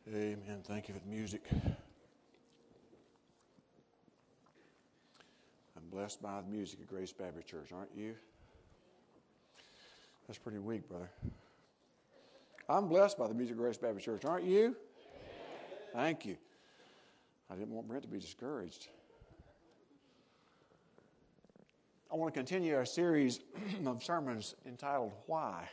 Amen. Thank you for the music. I'm blessed by the music at Grace Baptist Church, aren't you? That's pretty weak, brother. I'm blessed by the music at Grace Baptist Church, aren't you? Thank you. I didn't want Brent to be discouraged. I want to continue our series of sermons entitled Why?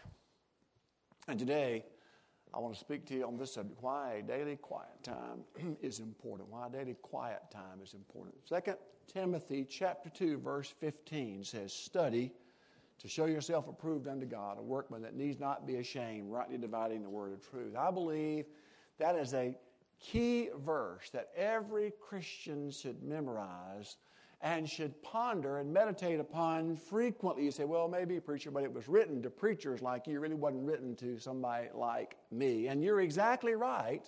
And today, I want to speak to you on this subject, why daily quiet time is important. Why daily quiet time is important. 2 Timothy chapter 2, verse 15 says, "Study to show yourself approved unto God, a workman that needs not be ashamed, rightly dividing the word of truth." I believe that is a key verse that every Christian should memorize and should ponder and meditate upon frequently. You say, well, maybe, preacher, but it was written to preachers like you. It really wasn't written to somebody like me. And you're exactly right.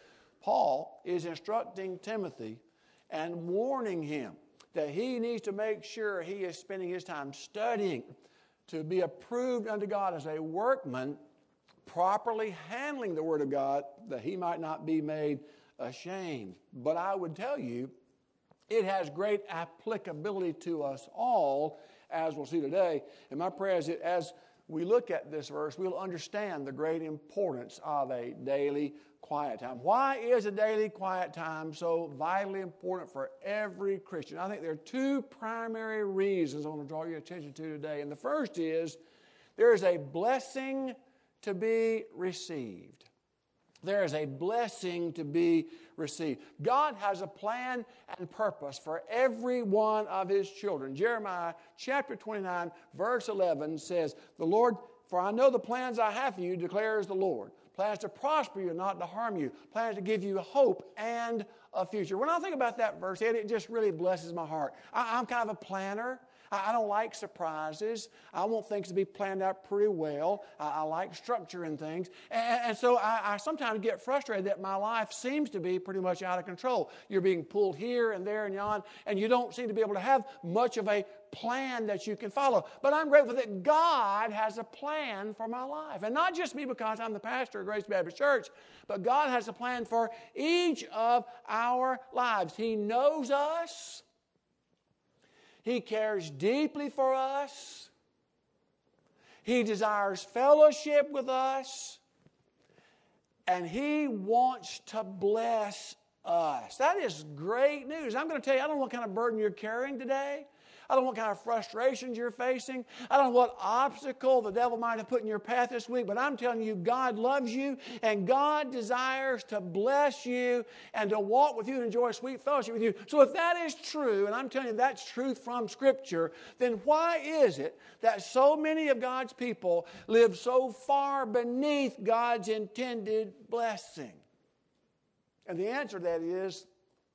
Paul is instructing Timothy and warning him that he needs to make sure he is spending his time studying to be approved unto God as a workman, properly handling the Word of God, that he might not be made ashamed. But I would tell you, it has great applicability to us all, as we'll see today. And my prayer is that as we look at this verse, we'll understand the great importance of a daily quiet time. Why is a daily quiet time so vitally important for every Christian? I think there are two primary reasons I want to draw your attention to today. And the first is there is a blessing to be received. There is a blessing to be received. God has a plan and purpose for every one of His children. Jeremiah chapter 29, verse 11 says, "The Lord, for I know the plans I have for you, declares the Lord. Plans to prosper you, not to harm you. Plans to give you hope and a future." When I think about that verse, it just really blesses my heart. I'm kind of a planner. I don't like surprises. I want things to be planned out pretty well. I like structure in things. And so I sometimes get frustrated that my life seems to be pretty much out of control. You're being pulled here and there and yon, and you don't seem to be able to have much of a plan that you can follow. But I'm grateful that God has a plan for my life. And not just me because I'm the pastor of Grace Baptist Church, but God has a plan for each of our lives. He knows us. He cares deeply for us. He desires fellowship with us. And He wants to bless us. That is great news. I'm going to tell you, I don't know what kind of burden you're carrying today. I don't know what kind of frustrations you're facing. I don't know what obstacle the devil might have put in your path this week, but I'm telling you, God loves you, and God desires to bless you and to walk with you and enjoy sweet fellowship with you. So if that is true, and I'm telling you that's truth from Scripture, then why is it that so many of God's people live so far beneath God's intended blessing? And the answer to that is,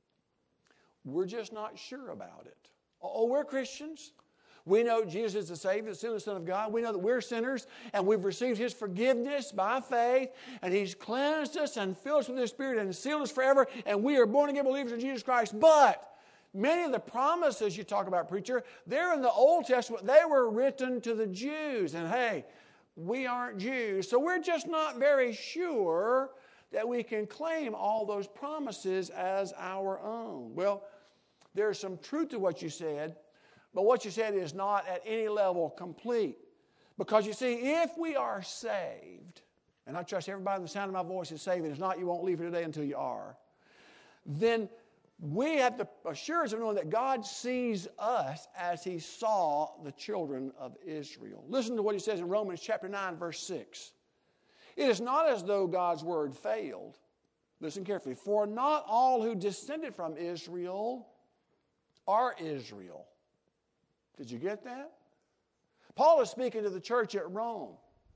we're just not sure about it. Oh, we're Christians. We know Jesus is the Savior, the sinless Son of God. We know that we're sinners, and we've received His forgiveness by faith, and He's cleansed us and filled us with His Spirit and sealed us forever, and we are born-again believers in Jesus Christ. But many of the promises you talk about, preacher, they're in the Old Testament. They were written to the Jews, and hey, we aren't Jews, so we're just not very sure that we can claim all those promises as our own. Well, there's some truth to what you said, but what you said is not at any level complete. Because you see, if we are saved, and I trust everybody in the sound of my voice is saved, and if not, you won't leave here today until you are, then we have the assurance of knowing that God sees us as He saw the children of Israel. Listen to what He says in Romans chapter 9, verse 6. "It is not as though God's word failed." Listen carefully. "For not all who descended from Israel are Israel." Did you get that? Paul is speaking to the church at Rome.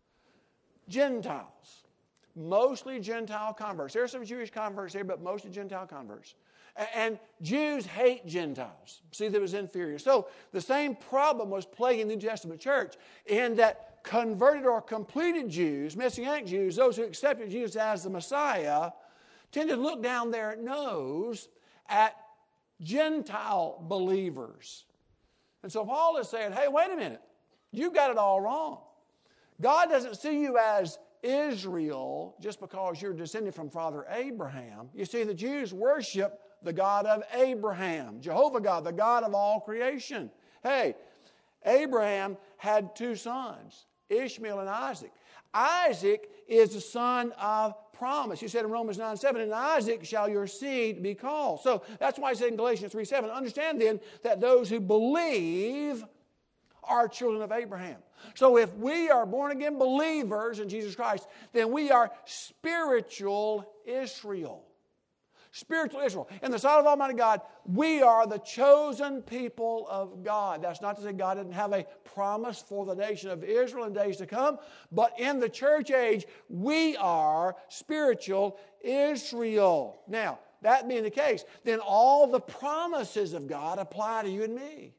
Gentiles. Mostly Gentile converts. There are some Jewish converts here, but mostly Gentile converts. And Jews hate Gentiles. See, that was inferior. So the same problem was plaguing the New Testament church in that converted or completed Jews, Messianic Jews, those who accepted Jesus as the Messiah, tended to look down their nose at Gentile believers. And so Paul is saying, hey, wait a minute. You've got it all wrong. God doesn't see you as Israel just because you're descended from Father Abraham. You see, the Jews worship the God of Abraham, Jehovah God, the God of all creation. Hey, Abraham had two sons, Ishmael and Isaac. Isaac is the son of promise. He said in Romans 9:7, "In Isaac shall your seed be called." So that's why I said in Galatians 3:7, understand then that those who believe are children of Abraham. So if we are born-again believers in Jesus Christ, then we are spiritual Israel. Spiritual Israel. In the sight of Almighty God, we are the chosen people of God. That's not to say God didn't have a promise for the nation of Israel in days to come, but in the church age, we are spiritual Israel. Now, that being the case, then all the promises of God apply to you and me.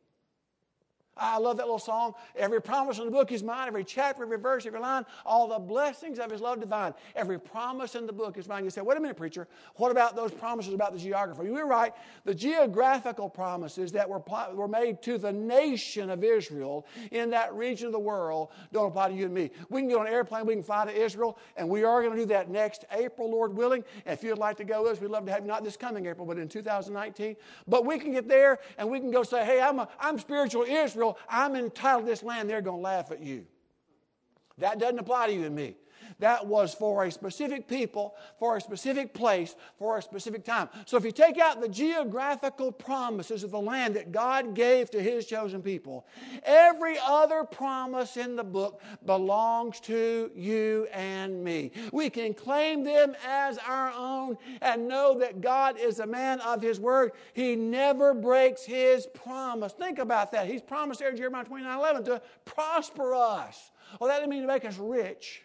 I love that little song. Every promise in the book is mine. Every chapter, every verse, every line. All the blessings of His love divine. Every promise in the book is mine. You say, wait a minute, preacher. What about those promises about the geography? You're right. The geographical promises that were made to the nation of Israel in that region of the world don't apply to you and me. We can get on an airplane. We can fly to Israel. And we are going to do that next April, Lord willing. And if you'd like to go with us, we'd love to have you. Not this coming April, but in 2019. But we can get there and we can go say, hey, I'm spiritual Israel. I'm entitled to this land. They're going to laugh at you. That doesn't apply to you and me. That was for a specific people, for a specific place, for a specific time. So if you take out the geographical promises of the land that God gave to His chosen people, every other promise in the book belongs to you and me. We can claim them as our own and know that God is a man of His word. He never breaks His promise. Think about that. He's promised there in Jeremiah 29:11 to prosper us. Well, that doesn't mean to make us rich.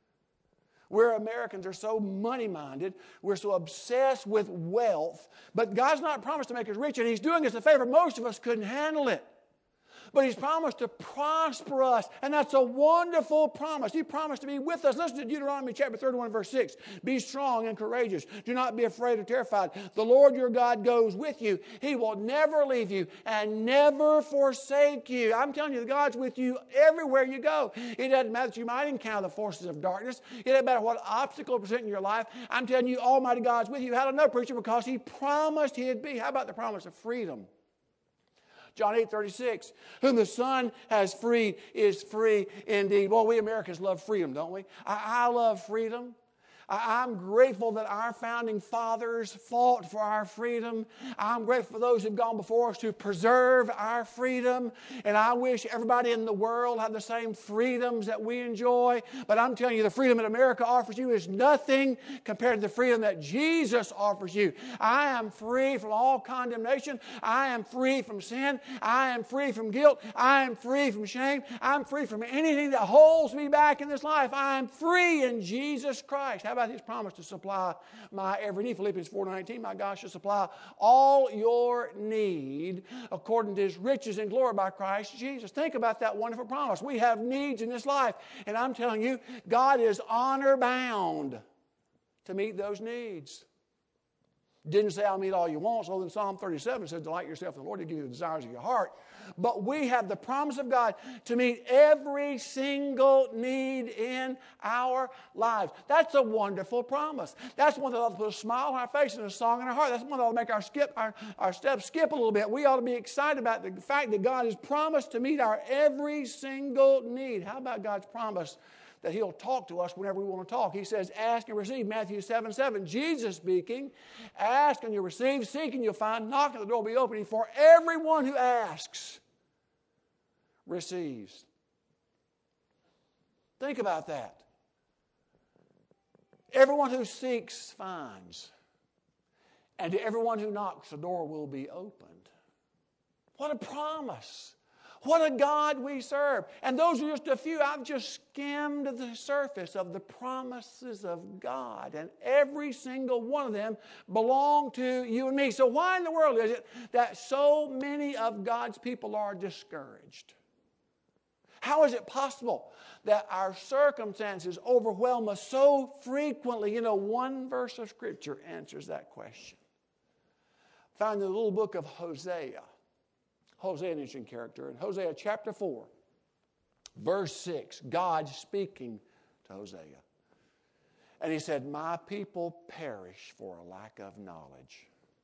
We're Americans are so money-minded. We're so obsessed with wealth. But God's not promised to make us rich, and He's doing us a favor. Most of us couldn't handle it. But He's promised to prosper us, and that's a wonderful promise. He promised to be with us. Listen to Deuteronomy chapter 31, verse 6. Be strong and courageous. Do not be afraid or terrified. The Lord your God goes with you. He will never leave you and never forsake you. I'm telling you, God's with you everywhere you go. It doesn't matter that you might encounter the forces of darkness. It doesn't matter what obstacle present in your life. I'm telling you, Almighty God's with you. How do I know, preacher? Because He promised He'd be. How about the promise of freedom? John 8:36, whom the Son has freed is free indeed. Well, we Americans love freedom, don't we? I love freedom. I'm grateful that our founding fathers fought for our freedom. I'm grateful for those who've gone before us to preserve our freedom. And I wish everybody in the world had the same freedoms that we enjoy. But I'm telling you, the freedom that America offers you is nothing compared to the freedom that Jesus offers you. I am free from all condemnation. I am free from sin. I am free from guilt. I am free from shame. I'm free from anything that holds me back in this life. I am free in Jesus Christ. How about His promise to supply my every need? Philippians 4:19, my God shall supply all your need according to His riches and glory by Christ Jesus. Think about that wonderful promise. We have needs in this life, and I'm telling you, God is honor bound to meet those needs. Didn't say I'll meet all you want. So in Psalm 37 it says, delight yourself in the Lord to give you the desires of your heart. But we have the promise of God to meet every single need in our lives. That's a wonderful promise. That's one that ought to put a smile on our face and a song in our heart. That's one that ought to make our steps skip a little bit. We ought to be excited about the fact that God has promised to meet our every single need. How about God's promise that He'll talk to us whenever we want to talk? He says, ask and receive. Matthew 7:7. Jesus speaking, ask and you'll receive, seek and you'll find, knock and the door will be opening. For everyone who asks receives. Think about that. Everyone who seeks finds. And to everyone who knocks, the door will be opened. What a promise. What a God we serve. And those are just a few. I've just skimmed the surface of the promises of God. And every single one of them belong to you and me. So why in the world is it that so many of God's people are discouraged? How is it possible that our circumstances overwhelm us so frequently? You know, one verse of Scripture answers that question. Found in the little book of Hosea. Hosea, an interesting character. In Hosea chapter 4, verse 6, God speaking to Hosea. And he said, my people perish for a lack of knowledge.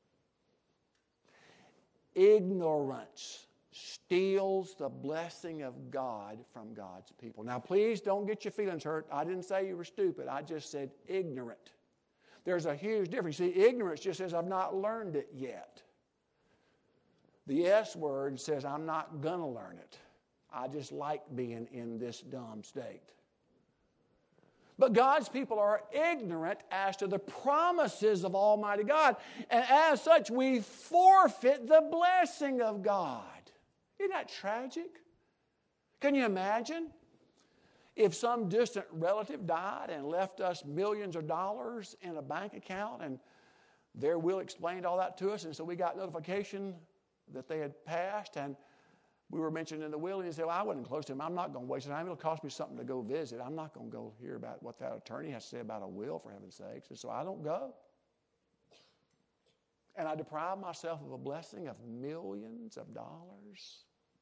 Ignorance steals the blessing of God from God's people. Now, please don't get your feelings hurt. I didn't say you were stupid. I just said ignorant. There's a huge difference. See, ignorance just says, I've not learned it yet. The S word says, I'm not going to learn it. I just like being in this dumb state. But God's people are ignorant as to the promises of Almighty God. And as such, we forfeit the blessing of God. Isn't that tragic? Can you imagine if some distant relative died and left us millions of dollars in a bank account, and their will explained all that to us, and so we got notification that they had passed, and we were mentioned in the will, and he said, well, I wasn't close to him. I'm not going to waste time. It'll cost me something to go visit. I'm not going to go hear about what that attorney has to say about a will, for heaven's sakes. And so I don't go. And I deprive myself of a blessing of millions of dollars.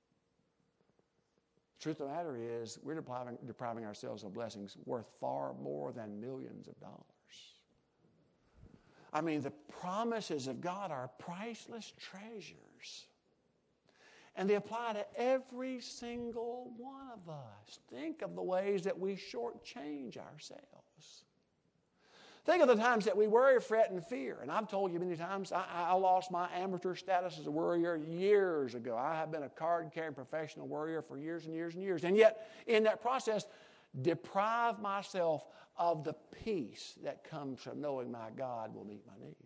The truth of the matter is, we're depriving ourselves of blessings worth far more than millions of dollars. I mean, the promises of God are priceless treasures. And they apply to every single one of us. Think of the ways that we shortchange ourselves. Think of the times that we worry, fret, and fear. And I've told you many times, I lost my amateur status as a worrier years ago. I have been a card-carrying professional worrier for years and years and years. And yet, in that process, deprive myself of the peace that comes from knowing my God will meet my needs.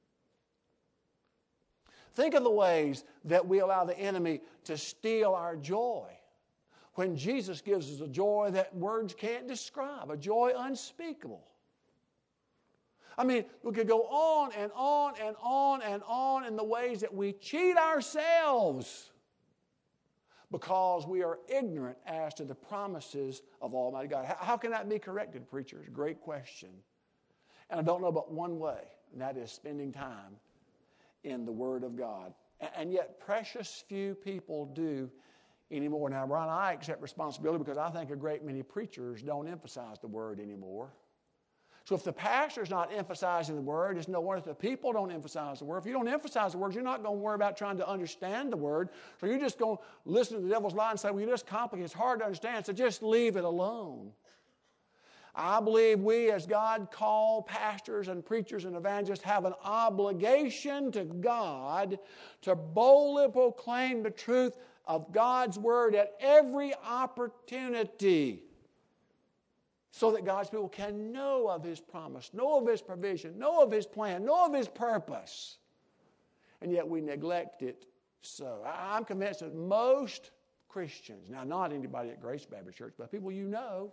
Think of the ways that we allow the enemy to steal our joy when Jesus gives us a joy that words can't describe, a joy unspeakable. I mean, we could go on and on and on and on in the ways that we cheat ourselves because we are ignorant as to the promises of Almighty God. How can that be corrected, preachers? Great question. And I don't know but one way, and that is spending time in the Word of God. And yet precious few people do anymore. Now, Brian, I accept responsibility because I think a great many preachers don't emphasize the Word anymore. So if the pastor's not emphasizing the Word, it's no wonder if the people don't emphasize the Word. If you don't emphasize the Word, you're not going to worry about trying to understand the Word. So you're just going to listen to the devil's lie and say, well, you just complicate. It's hard to understand, so just leave it alone. I believe we as God-called pastors and preachers and evangelists have an obligation to God to boldly proclaim the truth of God's Word at every opportunity so that God's people can know of His promise, know of His provision, know of His plan, know of His purpose. And yet we neglect it so. I'm convinced that most Christians, now not anybody at Grace Baptist Church, but people you know,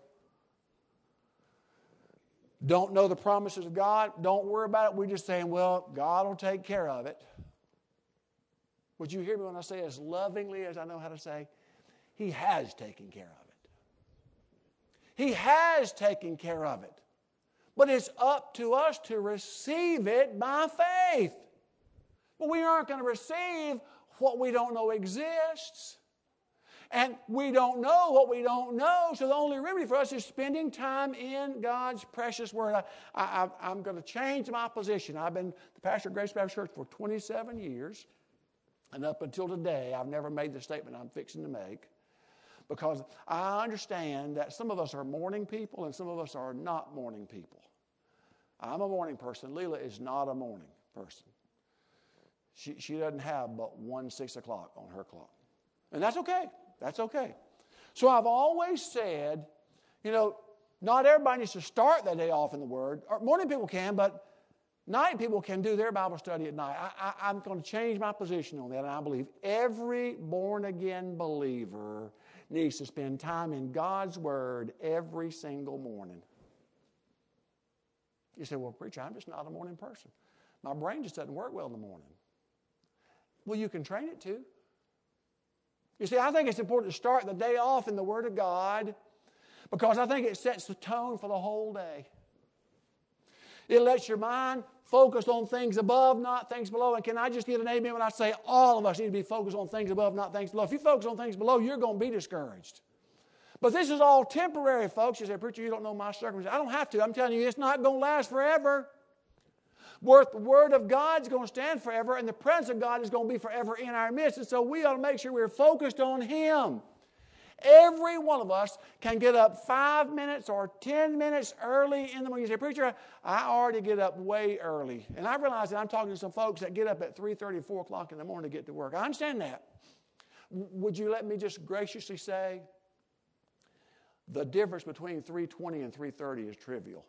don't know the promises of God, don't worry about it. We're just saying, well, God will take care of it. Would you hear me when I say as lovingly as I know how to say? He has taken care of it. He has taken care of it. But it's up to us to receive it by faith. But we aren't going to receive what we don't know exists. And we don't know what we don't know, so the only remedy for us is spending time in God's precious Word. I'm going to change my position. I've been the pastor of Grace Baptist Church for 27 years, and up until today, I've never made the statement I'm fixing to make, because I understand that some of us are morning people and some of us are not morning people. I'm a morning person. Leela is not a morning person. She doesn't have but 6 o'clock on her clock. And that's okay. That's okay. So I've always said, not everybody needs to start their day off in the Word. Or morning people can, but night people can do their Bible study at night. I'm going to change my position on that, and I believe every born-again believer needs to spend time in God's Word every single morning. You say, well, preacher, I'm just not a morning person. My brain just doesn't work well in the morning. Well, you can train it to. You see, I think it's important to start the day off in the Word of God because I think it sets the tone for the whole day. It lets your mind focus on things above, not things below. And can I just get an amen when I say all of us need to be focused on things above, not things below? If you focus on things below, you're going to be discouraged. But this is all temporary, folks. You say, preacher, you don't know my circumstances. I don't have to. I'm telling you, it's not going to last forever. The Word of God's going to stand forever, and the presence of God is going to be forever in our midst. And so we ought to make sure we're focused on Him. Every one of us can get up 5 minutes or 10 minutes early in the morning. You say, preacher, I already get up way early. And I realize that I'm talking to some folks that get up at 3:30, 4 o'clock in the morning to get to work. I understand that. Would you let me just graciously say the difference between 3:20 and 3:30 is trivial.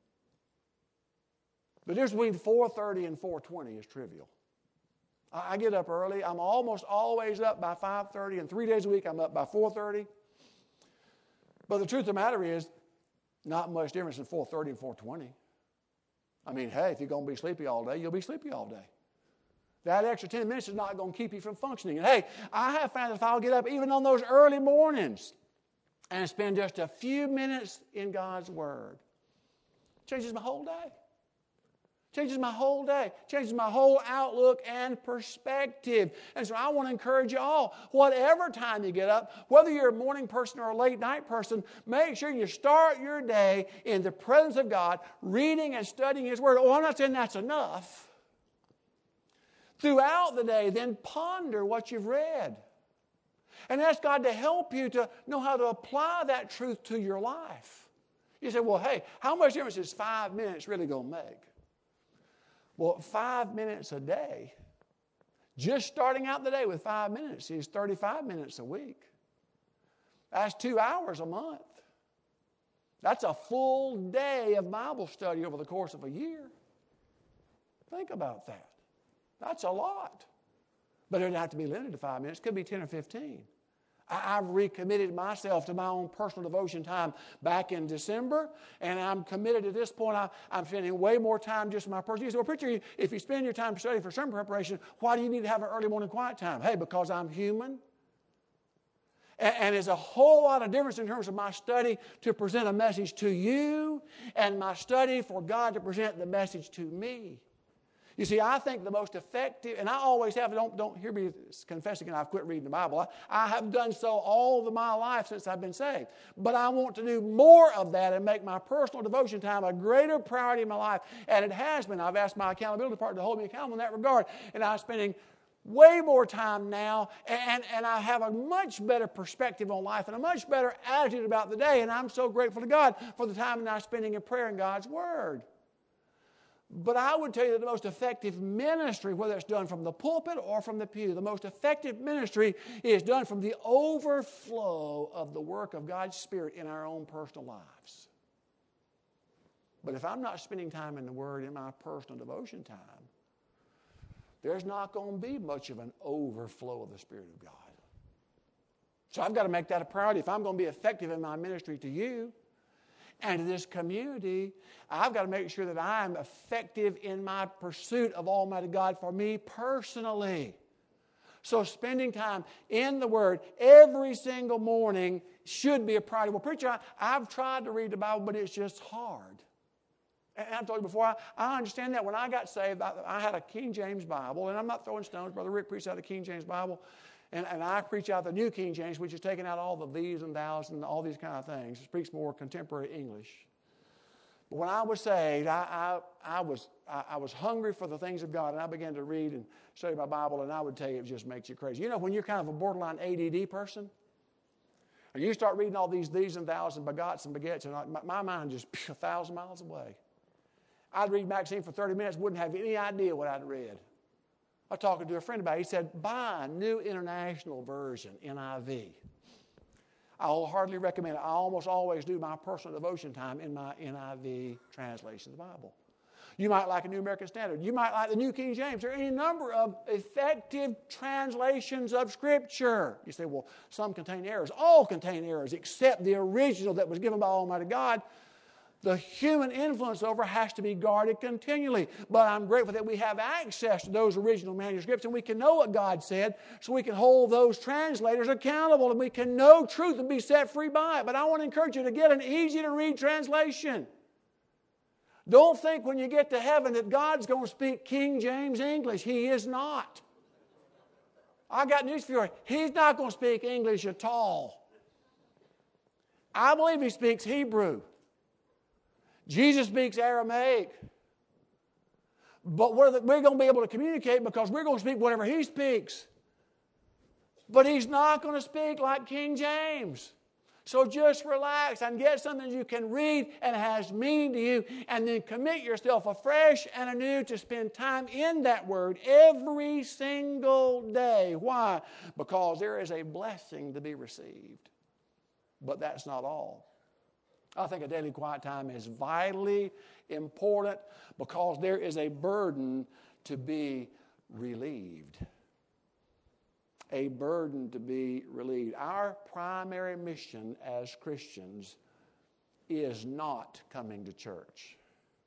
The difference between 4:30 and 4:20 is trivial. I get up early. I'm almost always up by 5:30, and 3 days a week I'm up by 4:30. But the truth of the matter is, not much difference in 4:30 and 4:20. I mean, hey, if you're going to be sleepy all day, you'll be sleepy all day. That extra 10 minutes is not going to keep you from functioning. And hey, I have found that if I'll get up even on those early mornings and spend just a few minutes in God's Word, it changes my whole day. Changes my whole day. Changes my whole outlook and perspective. And so I want to encourage you all, whatever time you get up, whether you're a morning person or a late night person, make sure you start your day in the presence of God, reading and studying His Word. Oh, I'm not saying that's enough. Throughout the day, then ponder what you've read. And ask God to help you to know how to apply that truth to your life. You say, well, hey, how much difference is 5 minutes really going to make? Well, 5 minutes a day, just starting out the day with 5 minutes is 35 minutes a week. That's 2 hours a month. That's a full day of Bible study over the course of a year. Think about that. That's a lot. But it doesn't have to be limited to 5 minutes. It could be 10 or 15. I've recommitted myself to my own personal devotion time back in December, and I'm committed at this point. I'm spending way more time just in my personal. You say, well, preacher, if you spend your time studying for sermon preparation, why do you need to have an early morning quiet time? Hey, because I'm human. And there's a whole lot of difference in terms of my study to present a message to you and my study for God to present the message to me. You see, I think the most effective, and I always have, don't hear me confessing I've quit reading the Bible. I have done so all of my life since I've been saved. But I want to do more of that and make my personal devotion time a greater priority in my life. And it has been. I've asked my accountability partner to hold me accountable in that regard. And I'm spending way more time now, and I have a much better perspective on life and a much better attitude about the day. And I'm so grateful to God for the time that I'm spending in prayer and God's Word. But I would tell you that the most effective ministry, whether it's done from the pulpit or from the pew, the most effective ministry is done from the overflow of the work of God's Spirit in our own personal lives. But if I'm not spending time in the Word in my personal devotion time, there's not going to be much of an overflow of the Spirit of God. So I've got to make that a priority. If I'm going to be effective in my ministry to you, and to this community, I've got to make sure that I'm effective in my pursuit of Almighty God for me personally. So spending time in the Word every single morning should be a priority. Well, preacher, I've tried to read the Bible, but it's just hard. And I've told you before, I understand that. When I got saved, I had a King James Bible, and I'm not throwing stones. Brother Rick preached out of the King James Bible. And I preach out the New King James, which is taking out all the these and thous and all these kind of things. It speaks more contemporary English. But when I was saved, I was hungry for the things of God, and I began to read and study my Bible, and I would tell you it just makes you crazy. You know, when you're kind of a borderline ADD person, and you start reading all these and thous and begots and begets, and my mind just 1,000 miles away. I'd read Maxine for 30 minutes, wouldn't have any idea what I'd read. I was talking to a friend about it. He said, buy a New International Version, NIV. I wholeheartedly recommend it. I almost always do my personal devotion time in my NIV translation of the Bible. You might like a New American Standard. You might like the New King James. There are any number of effective translations of Scripture. You say, well, some contain errors. All contain errors except the original that was given by Almighty God. The human influence over has to be guarded continually. But I'm grateful that we have access to those original manuscripts and we can know what God said, so we can hold those translators accountable and we can know truth and be set free by it. But I want to encourage you to get an easy-to-read translation. Don't think when you get to heaven that God's going to speak King James English. He is not. I got news for you. He's not going to speak English at all. I believe he speaks Hebrew. Jesus speaks Aramaic. But we're going to be able to communicate because we're going to speak whatever he speaks. But he's not going to speak like King James. So just relax and get something you can read and has meaning to you, and then commit yourself afresh and anew to spend time in that Word every single day. Why? Because there is a blessing to be received. But that's not all. I think a daily quiet time is vitally important because there is a burden to be relieved. A burden to be relieved. Our primary mission as Christians is not coming to church.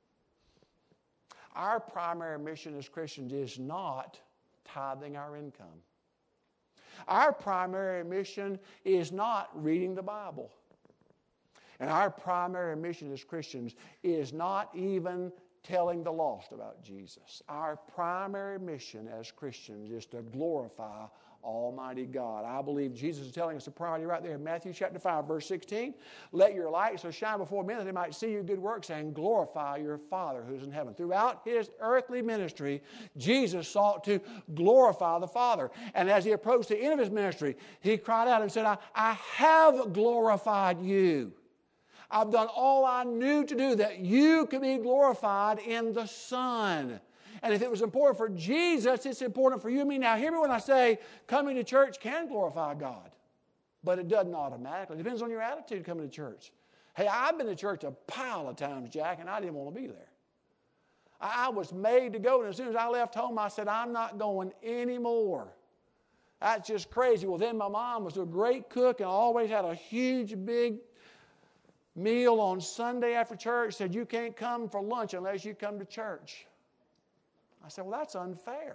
Our primary mission as Christians is not tithing our income. Our primary mission is not reading the Bible. And our primary mission as Christians is not even telling the lost about Jesus. Our primary mission as Christians is to glorify Almighty God. I believe Jesus is telling us a priority right there in Matthew chapter 5, verse 16. Let your light so shine before men that they might see your good works and glorify your Father who's in heaven. Throughout his earthly ministry, Jesus sought to glorify the Father. And as he approached the end of his ministry, he cried out and said, I have glorified you. I've done all I knew to do that you could be glorified in the Son. And if it was important for Jesus, it's important for you and me. Now, hear me when I say coming to church can glorify God. But it doesn't automatically. It depends on your attitude coming to church. Hey, I've been to church a pile of times, Jack, and I didn't want to be there. I was made to go, and as soon as I left home, I said, I'm not going anymore. That's just crazy. Well, then my mom was a great cook and always had a huge, big meal on Sunday after church. Said, you can't come for lunch unless you come to church. I said, well, that's unfair.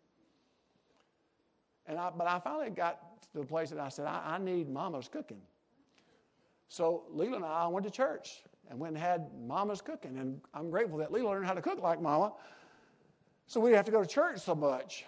But I finally got to the place that I said, I need Mama's cooking. So Leela and I went to church and went and had Mama's cooking. And I'm grateful that Leela learned how to cook like Mama, so we didn't have to go to church so much.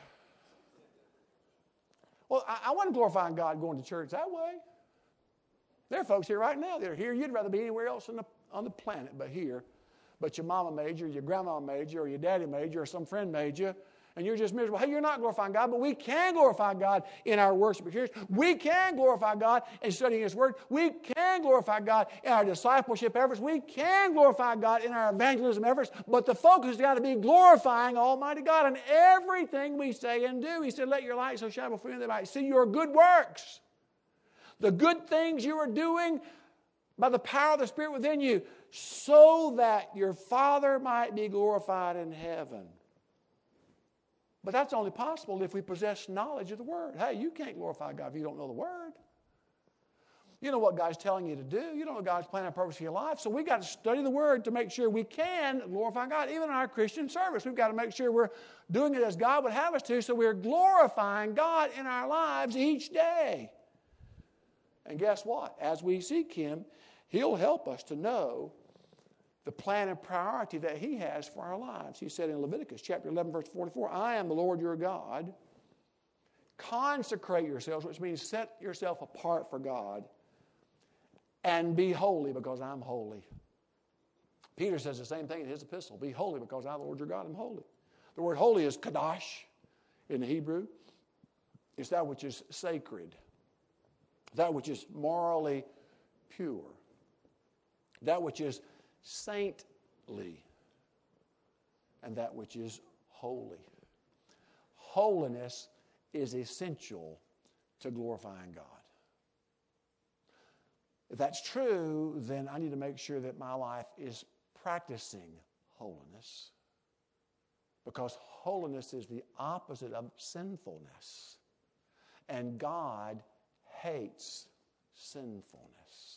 Well, I wasn't glorifying God going to church that way. There are folks here right now that are here. You'd rather be anywhere else on the planet but here. But your mama made you, or your grandma made you, or your daddy made you, or some friend made you, and you're just miserable. Hey, you're not glorifying God, but we can glorify God in our worship experience. We can glorify God in studying His Word. We can glorify God in our discipleship efforts. We can glorify God in our evangelism efforts, but the focus has got to be glorifying Almighty God in everything we say and do. He said, let your light so shine before you that they might see your good works. The good things you are doing by the power of the Spirit within you, so that your Father might be glorified in heaven. But that's only possible if we possess knowledge of the Word. Hey, you can't glorify God if you don't know the Word. You know what God's telling you to do. You don't know God's plan and purpose for your life. So we've got to study the Word to make sure we can glorify God. Even in our Christian service, we've got to make sure we're doing it as God would have us to, so we're glorifying God in our lives each day. And guess what? As we seek Him, He'll help us to know the plan and priority that He has for our lives. He said in Leviticus chapter 11, verse 44, I am the Lord your God. Consecrate yourselves, which means set yourself apart for God, and be holy because I'm holy. Peter says the same thing in his epistle. Be holy because I, the Lord your God, am holy. The word holy is kadosh in the Hebrew. It's that which is sacred, that which is morally pure, that which is saintly, and that which is holy. Holiness is essential to glorifying God. If that's true, then I need to make sure that my life is practicing holiness, because holiness is the opposite of sinfulness, and God hates sinfulness.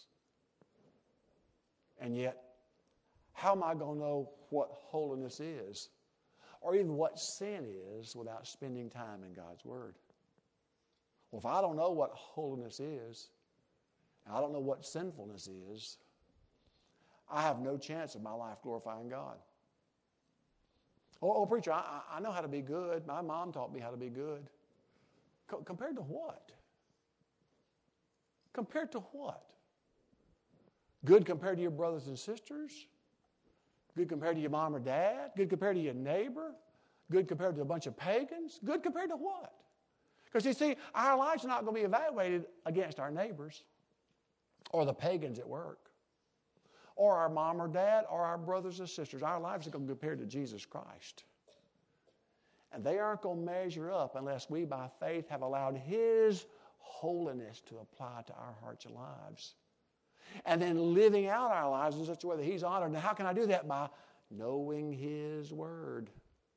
And yet, how am I going to know what holiness is, or even what sin is, without spending time in God's Word? Well, if I don't know what holiness is, and I don't know what sinfulness is, I have no chance of my life glorifying God. Oh, preacher, I know how to be good. My mom taught me how to be good. Compared to what? Compared to what? Good compared to your brothers and sisters? Good compared to your mom or dad? Good compared to your neighbor? Good compared to a bunch of pagans? Good compared to what? Because you see, our lives are not going to be evaluated against our neighbors or the pagans at work or our mom or dad or our brothers and sisters. Our lives are going to be compared to Jesus Christ. And they aren't going to measure up unless we, by faith, have allowed His holiness to apply to our hearts and lives. And then living out our lives in such a way that He's honored. Now, how can I do that? By knowing His Word.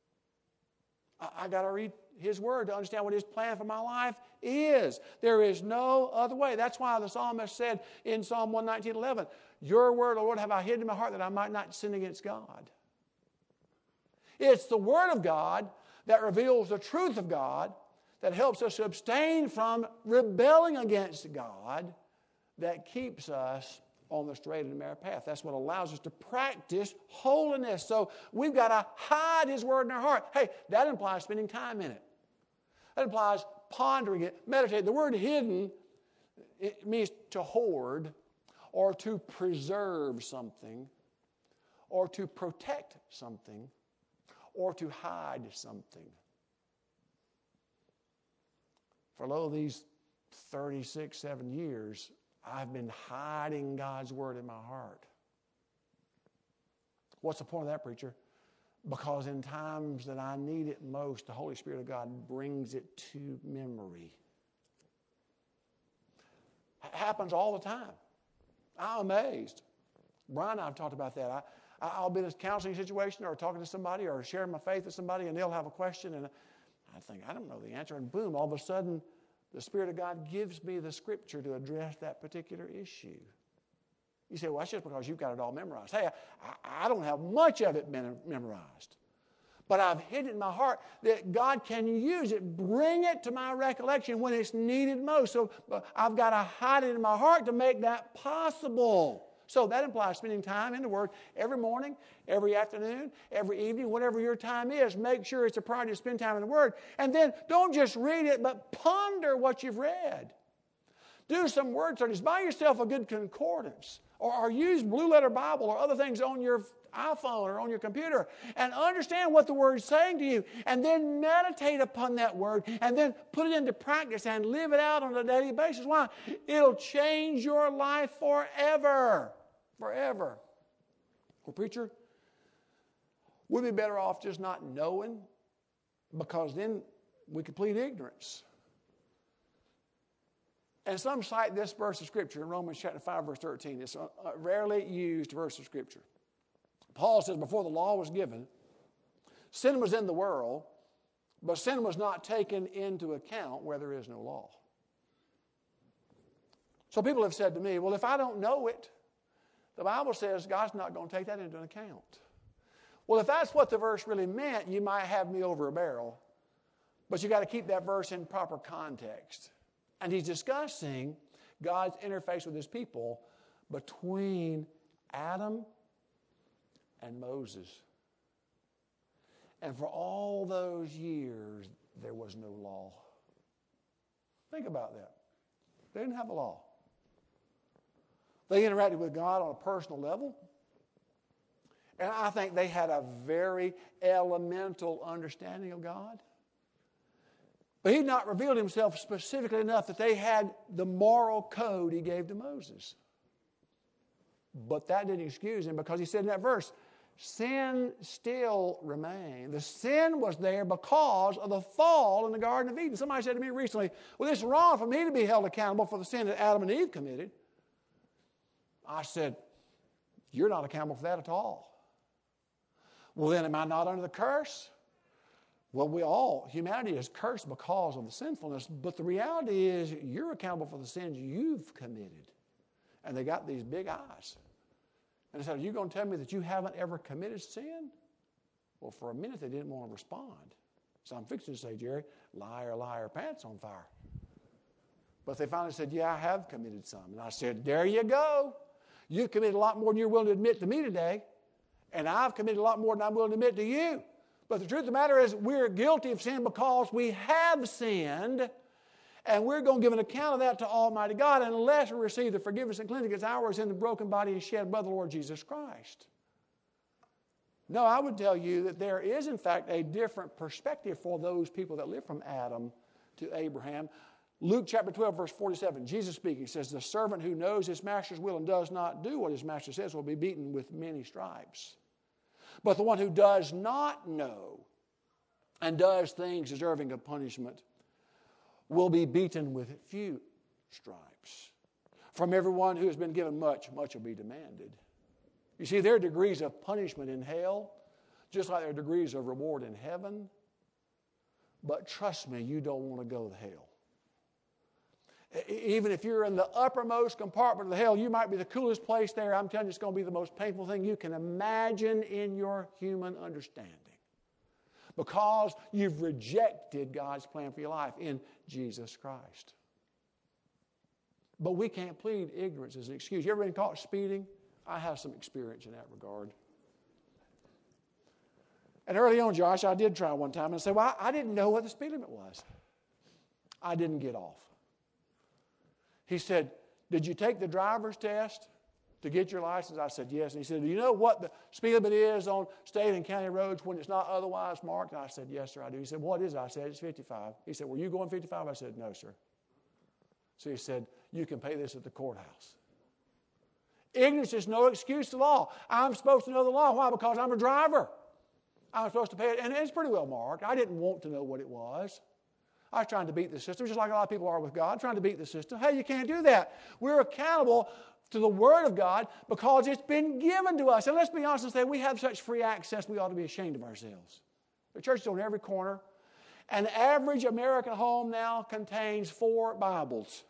I got to read His Word to understand what His plan for my life is. There is no other way. That's why the psalmist said in Psalm 119:11, Your Word, O Lord, have I hid in my heart that I might not sin against God. It's the Word of God that reveals the truth of God, that helps us to abstain from rebelling against God, that keeps us on the straight and narrow path. That's what allows us to practice holiness. So we've got to hide His Word in our heart. Hey, that implies spending time in it. That implies pondering it, meditating. The word hidden, it means to hoard or to preserve something or to protect something or to hide something. For lo, these 7 years, I've been hiding God's Word in my heart. What's the point of that, preacher? Because in times that I need it most, the Holy Spirit of God brings it to memory. It happens all the time. I'm amazed. Brian and I have talked about that. I'll be in a counseling situation or talking to somebody or sharing my faith with somebody, and they'll have a question, and I think, I don't know the answer, and boom, all of a sudden, the Spirit of God gives me the Scripture to address that particular issue. You say, well, that's just because you've got it all memorized. Hey, I don't have much of it memorized. But I've hidden it in my heart that God can use it, bring it to my recollection when it's needed most. So I've got to hide it in my heart to make that possible. So that implies spending time in the Word every morning, every afternoon, every evening, whatever your time is. Make sure it's a priority to spend time in the Word. And then don't just read it, but ponder what you've read. Do some word studies. Buy yourself a good concordance or use Blue Letter Bible or other things on your iPhone or on your computer and understand what the Word is saying to you and then meditate upon that Word and then put it into practice and live it out on a daily basis. Why? It'll change your life forever. Forever. Well, preacher, we'd be better off just not knowing because then we could plead ignorance. And some cite this verse of Scripture in Romans chapter 5, verse 13. It's a rarely used verse of Scripture. Paul says, before the law was given, sin was in the world, but sin was not taken into account where there is no law. So people have said to me, well, if I don't know it, the Bible says God's not going to take that into account. Well, if that's what the verse really meant, you might have me over a barrel. But you got to keep that verse in proper context. And he's discussing God's interface with His people between Adam and Moses. And for all those years, there was no law. Think about that. They didn't have a law. They interacted with God on a personal level. And I think they had a very elemental understanding of God. But He'd not revealed Himself specifically enough that they had the moral code He gave to Moses. But that didn't excuse Him because He said in that verse, sin still remained. The sin was there because of the fall in the Garden of Eden. Somebody said to me recently, well, it's wrong for me to be held accountable for the sin that Adam and Eve committed. I said, you're not accountable for that at all. Well, then am I not under the curse? Well, humanity is cursed because of the sinfulness, but the reality is you're accountable for the sins you've committed. And they got these big eyes. And I said, are you going to tell me that you haven't ever committed sin? Well, for a minute they didn't want to respond. So I'm fixing to say, Jerry, liar, liar, pants on fire. But they finally said, yeah, I have committed some. And I said, there you go. You've committed a lot more than you're willing to admit to me today. And I've committed a lot more than I'm willing to admit to you. But the truth of the matter is we're guilty of sin because we have sinned. And we're going to give an account of that to Almighty God unless we receive the forgiveness and cleansing that's ours in the broken body and shed blood of the Lord Jesus Christ. No, I would tell you that there is, in fact, a different perspective for those people that live from Adam to Abraham. Luke chapter 12, verse 47, Jesus speaking, says, the servant who knows his master's will and does not do what his master says will be beaten with many stripes. But the one who does not know and does things deserving of punishment will be beaten with few stripes. From everyone who has been given much, much will be demanded. You see, there are degrees of punishment in hell, just like there are degrees of reward in heaven. But trust me, you don't want to go to hell. Even if you're in the uppermost compartment of the hell, you might be the coolest place there. I'm telling you, it's going to be the most painful thing you can imagine in your human understanding. Because you've rejected God's plan for your life in Jesus Christ. But we can't plead ignorance as an excuse. You ever been caught speeding? I have some experience in that regard. And early on, Josh, I did try one time and I said, well, I didn't know what the speed limit was. I didn't get off. He said, did you take the driver's test to get your license? I said, yes. And he said, do you know what the speed limit is on state and county roads when it's not otherwise marked? And I said, yes, sir, I do. He said, what is it? I said, it's 55. He said, were you going 55? I said, no, sir. So he said, you can pay this at the courthouse. Ignorance is no excuse to law. I'm supposed to know the law. Why? Because I'm a driver. I'm supposed to pay it. And it's pretty well marked. I didn't want to know what it was. I was trying to beat the system, just like a lot of people are with God, trying to beat the system. Hey, you can't do that. We're accountable to the Word of God because it's been given to us. And let's be honest and say we have such free access, we ought to be ashamed of ourselves. The church is on every corner. An average American home now contains 4 Bibles.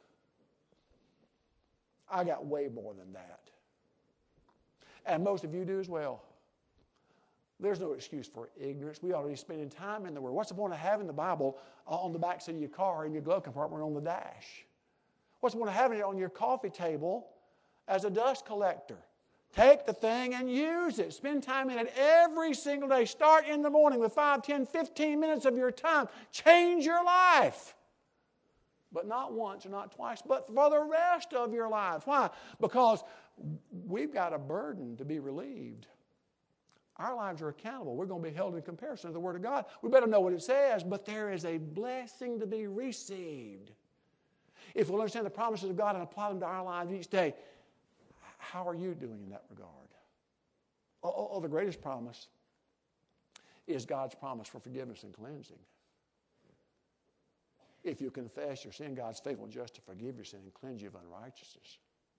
I got way more than that. And most of you do as well. There's no excuse for ignorance. We ought to be spending time in the Word. What's the point of having the Bible on the back seat of your car, in your glove compartment, or on the dash? What's the point of having it on your coffee table as a dust collector? Take the thing and use it. Spend time in it every single day. Start in the morning with 5, 10, 15 minutes of your time. Change your life. But not once or not twice, but for the rest of your life. Why? Because we've got a burden to be relieved. Our lives are accountable. We're going to be held in comparison to the Word of God. We better know what it says, but there is a blessing to be received. If we'll understand the promises of God and apply them to our lives each day, how are you doing in that regard? The greatest promise is God's promise for forgiveness and cleansing. If you confess your sin, God's faithful and just to forgive your sin and cleanse you of unrighteousness.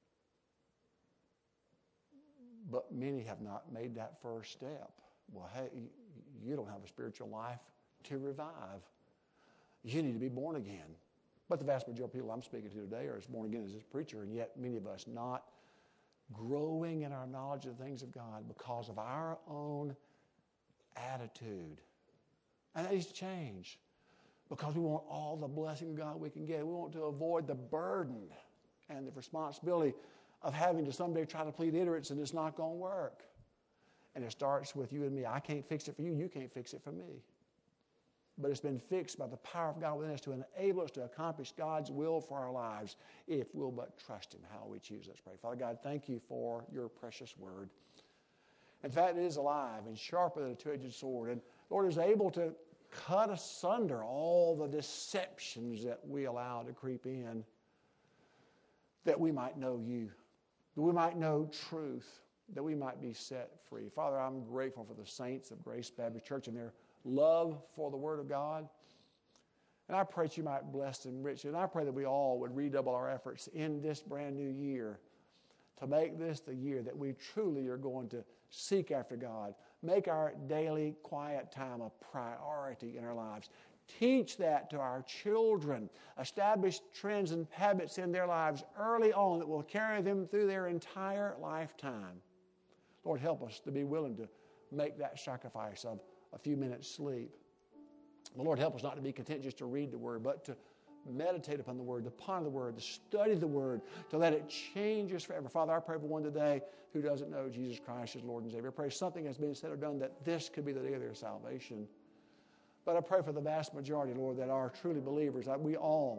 But many have not made that first step. Well, hey, you don't have a spiritual life to revive. You need to be born again. But the vast majority of people I'm speaking to today are as born again as this preacher, and yet many of us not growing in our knowledge of the things of God because of our own attitude. And that needs to change because we want all the blessing of God we can get. We want to avoid the burden and the responsibility of having to someday try to plead ignorance, and it's not going to work. And it starts with you and me. I can't fix it for you. You can't fix it for me. But it's been fixed by the power of God within us to enable us to accomplish God's will for our lives if we'll but trust Him. How we choose. Let's pray. Father God, thank you for your precious word. In fact, it is alive and sharper than a two-edged sword. And Lord, is able to cut asunder all the deceptions that we allow to creep in, that we might know you, that we might know truth, that we might be set free. Father, I'm grateful for the saints of Grace Baptist Church and their love for the Word of God. And I pray that you might bless them richly. And I pray that we all would redouble our efforts in this brand new year to make this the year that we truly are going to seek after God. Make our daily quiet time a priority in our lives. Teach that to our children. Establish trends and habits in their lives early on that will carry them through their entire lifetime. Lord, help us to be willing to make that sacrifice of a few minutes sleep. Lord, help us not to be content just to read the Word, but to meditate upon the Word, to ponder the Word, to study the Word, to let it change us forever. Father, I pray for one today who doesn't know Jesus Christ as Lord and Savior. I pray something has been said or done that this could be the day of their salvation. But I pray for the vast majority, Lord, that are truly believers, that we all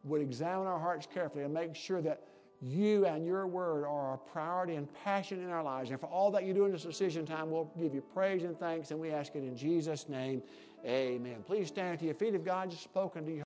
would examine our hearts carefully and make sure that you and your word are a priority and passion in our lives. And for all that you do in this decision time, we'll give you praise and thanks, and we ask it in Jesus' name. Amen. Please stand to your feet if God has spoken to you.